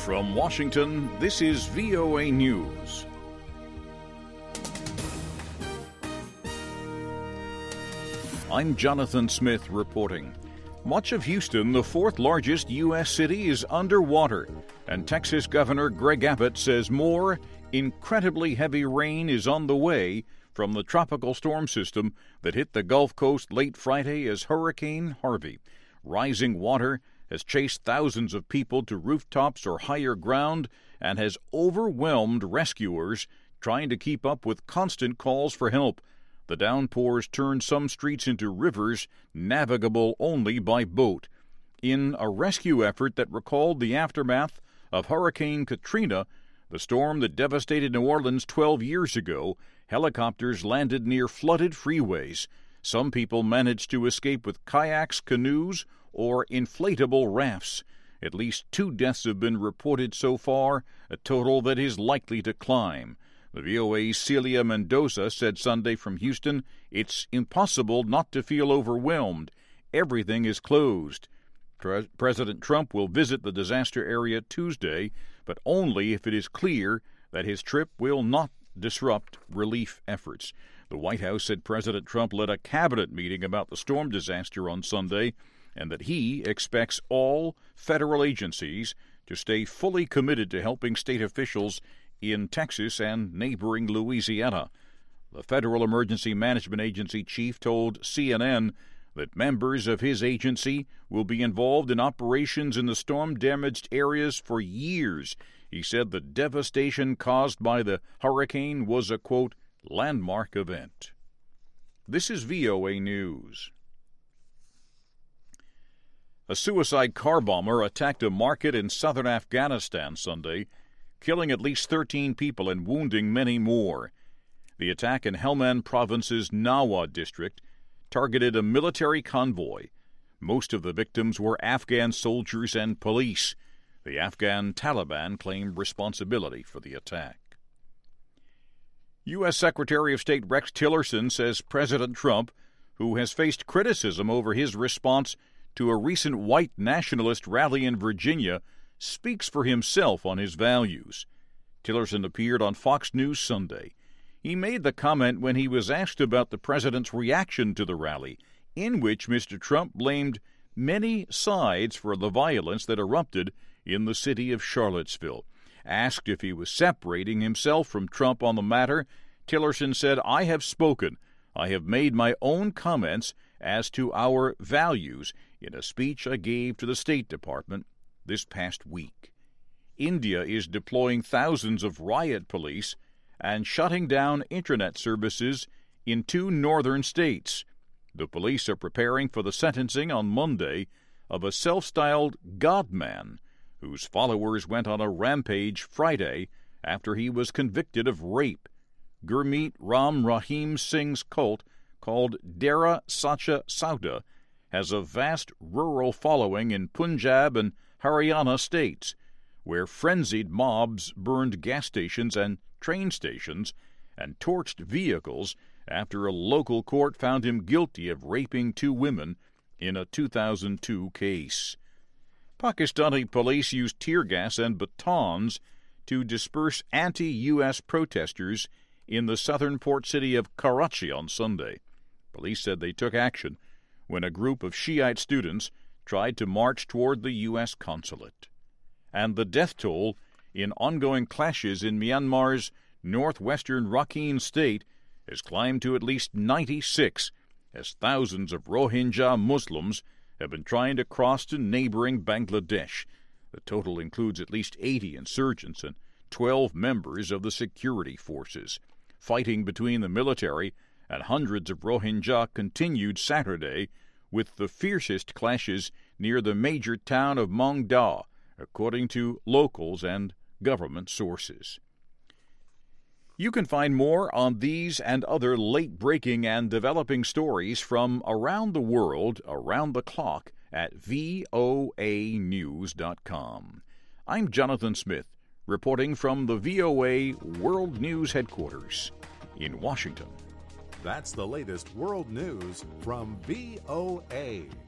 From Washington, this is VOA News. I'm Jonathan Smith reporting. Much of Houston, the fourth largest U.S. city, is underwater, and Texas Governor Greg Abbott says more incredibly heavy rain is on the way from the tropical storm system that hit the Gulf Coast late Friday as Hurricane Harvey. Rising water has chased thousands of people to rooftops or higher ground and has overwhelmed rescuers trying to keep up with constant calls for help. The downpours turned some streets into rivers navigable only by boat. In a rescue effort that recalled the aftermath of Hurricane Katrina, the storm that devastated New Orleans 12 years ago, helicopters landed near flooded freeways. Some people managed to escape with kayaks, canoes, or inflatable rafts. At least 2 deaths have been reported so far, a total that is likely to climb. The VOA's Celia Mendoza said Sunday from Houston, "It's impossible not to feel overwhelmed. Everything is closed." President Trump will visit the disaster area Tuesday, but only if it is clear that his trip will not disrupt relief efforts. The White House said President Trump led a cabinet meeting about the storm disaster on Sunday, and that he expects all federal agencies to stay fully committed to helping state officials in Texas and neighboring Louisiana. The Federal Emergency Management Agency chief told CNN that members of his agency will be involved in operations in the storm-damaged areas for years. He said the devastation caused by the hurricane was a, quote, landmark event. This is VOA News. A suicide car bomber attacked a market in southern Afghanistan Sunday, killing at least 13 people and wounding many more. The attack in Helmand Province's Nawa district targeted a military convoy. Most of the victims were Afghan soldiers and police. The Afghan Taliban claimed responsibility for the attack. U.S. Secretary of State Rex Tillerson says President Trump, who has faced criticism over his response to a recent white nationalist rally in Virginia, speaks for himself on his values. Tillerson appeared on Fox News Sunday. He made the comment when he was asked about the president's reaction to the rally, in which Mr. Trump blamed many sides for the violence that erupted in the city of Charlottesville. Asked if he was separating himself from Trump on the matter, Tillerson said, "I have spoken. I have made my own comments as to our values in a speech I gave to the State Department this past week." India is deploying thousands of riot police and shutting down internet services in 2 northern states. The police are preparing for the sentencing on Monday of a self-styled God-man whose followers went on a rampage Friday after he was convicted of rape. Gurmeet Ram Rahim Singh's cult, called Dera Sacha Sauda, has a vast rural following in Punjab and Haryana states, where frenzied mobs burned gas stations and train stations and torched vehicles after a local court found him guilty of raping 2 women in a 2002 case. Pakistani police used tear gas and batons to disperse anti-U.S. protesters in the southern port city of Karachi on Sunday. Police said they took action when a group of Shiite students tried to march toward the U.S. consulate. And the death toll in ongoing clashes in Myanmar's northwestern Rakhine state has climbed to at least 96, as thousands of Rohingya Muslims have been trying to cross to neighboring Bangladesh. The total includes at least 80 insurgents and 12 members of the security forces. Fighting between the military and hundreds of Rohingya continued Saturday, with the fiercest clashes near the major town of Mongda, according to locals and government sources. You can find more on these and other late-breaking and developing stories from around the world, around the clock, at voanews.com. I'm Jonathan Smith, reporting from the VOA World News Headquarters in Washington. That's the latest world news from VOA.